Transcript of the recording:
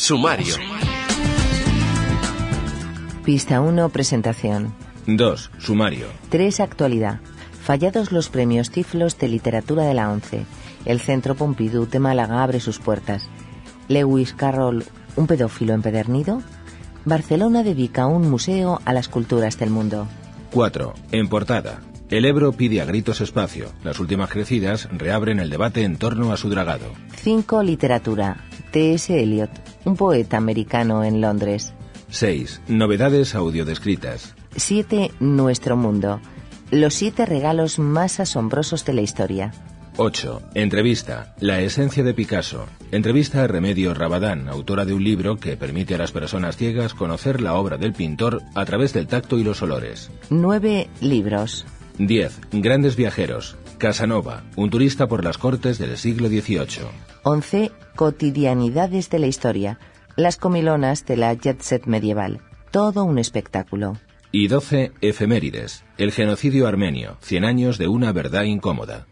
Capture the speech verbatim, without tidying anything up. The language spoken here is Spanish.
Sumario. Pista uno, presentación. dos. Sumario. tres. Actualidad. Fallados los premios Tiflos de literatura de la ONCE. El Centro Pompidou de Málaga abre sus puertas. Lewis Carroll, un pedófilo empedernido. Barcelona dedica un museo a las culturas del mundo. cuatro. En portada. El Ebro pide a gritos espacio. Las últimas crecidas reabren el debate en torno a su dragado. cinco. Literatura. T S. Eliot, un poeta americano en Londres. seis. Novedades audiodescritas. siete. Nuestro mundo. Los siete regalos más asombrosos de la historia. ocho. Entrevista. La esencia de Picasso. Entrevista a Remedios Rabadán, autora de un libro que permite a las personas ciegas conocer la obra del pintor a través del tacto y los olores. nueve. Libros. diez. Grandes viajeros. Casanova, un turista por las cortes del siglo dieciocho. once. Cotidianidades de la historia. Las comilonas de la jet set medieval. Todo un espectáculo. Y doce. Efemérides. El genocidio armenio. Cien años de una verdad incómoda.